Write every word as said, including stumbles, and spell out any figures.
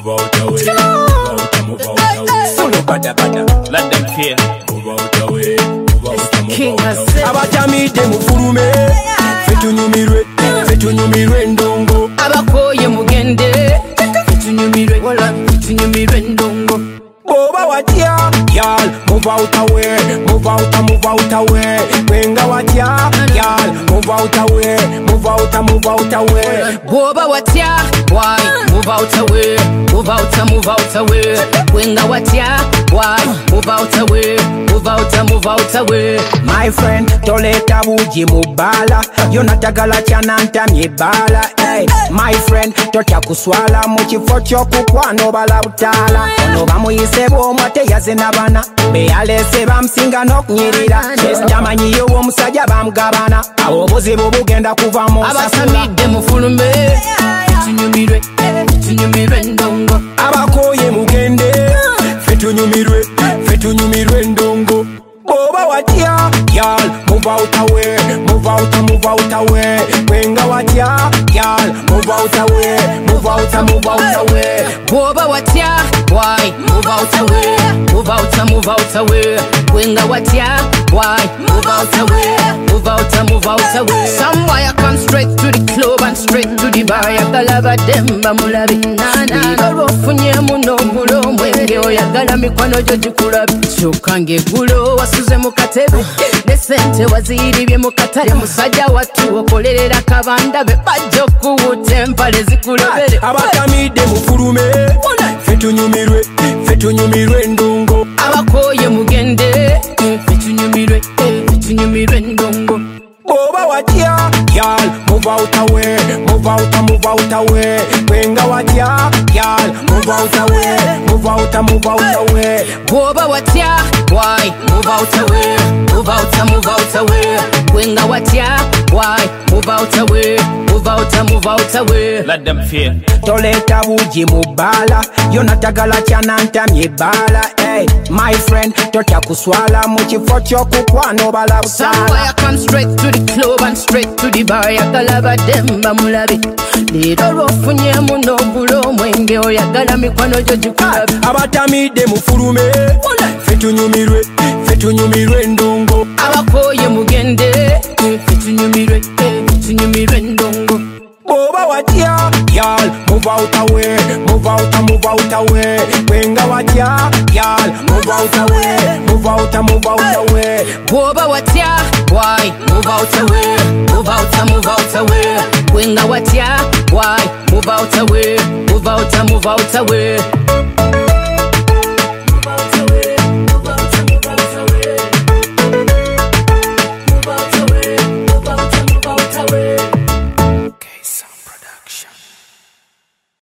Move out the way. Move out, move out the way. Solo bada bada. Let them feel. Move out the way. Move out, move out the way. Abatami de mufulume. Fetunyumirwe. Fetunyumirwe ndongo. Abakoye mugende. Fetunyumirwe. Wala fetunyumirwe ndongo. Boba watia, y'all, move out away, move out, move out away. Wenga watia, y'all, move out away, move out, move out away. Boba watia, why? Move out away, move out, move out away. Wenga watia, why? Move out away, move out, move out away. My friend, toleta buji mubala, yonatagala chananta myebala. Hey, my friend, totya kuswala mukifo ky'okukwano balabutala. Ono bamuyise bw'omwate yaze n'abana beyalese bamusinga n'okunyirira. Tamanyiyo w'omusajja bamugabana. Awo obuzibu bugenda kuva mu nsasula. Abasamidde mufulume. Fetunyumirwe, fetunyumirwe ndongo. Abakoye mugende. Fetunyumirwe, fetunyumirwe ndongo. Boba watia, y'all, move out away, move out, move out away. Wenga watia, y'all, move out away, move out, move out away. Boba watia, why? Move out away, move out, move out away. Wenga watia, why? Move out away, move out, move out away. Some boy come straight to the club and straight to the bar. Yagalaba demba mulabi nana. Igoro funye muno mulo mwenge oyagala mikwano gyo gikulabi. Chokange gulo wasuze mu katebe. Ne sente waziribye mu katale. Musajja watu okolerera kabanda be bajja okuwuta empale zikulobere. Abatamidde mufulume. Fetunyumirwe, fetunyumirwe ndongo. Abakoye mugende. Fetunyumirwe, fetunyumirwe ndongo. Boba watia, y'all, move out away, move out, move out away. Wenga watia, y'all, move out away, move out, move out away. Boba watia, why? Move out away, move out, move out away. Wenga watia, why? Move out away, move out, move out away. Let them feel. Toleta buji mubala, yonatagala chananta myebala. Hey, my friend, totya kuswala mukifo ky'okukwano balabutala. Some boy come straight to the club and straight to the bar. Yagalaba demba mulabi. Lero ofunye muno bulo mwenge oyagala mikwano gyo gikulabi. Abatamidde mufulume. Fetunyumirwe, fetunyumirwe ndongo. Abakoye mugende. Fetunyumirwe, fetunyumirwe ndongo. Boba watia, y'all, move out away, move out, move out away. Wenga watia, y'all, move out away, move out, move out away. Boba watia, why? Move out away, move out, move out away. Wenga watia, why? Move out away, move out, move out away.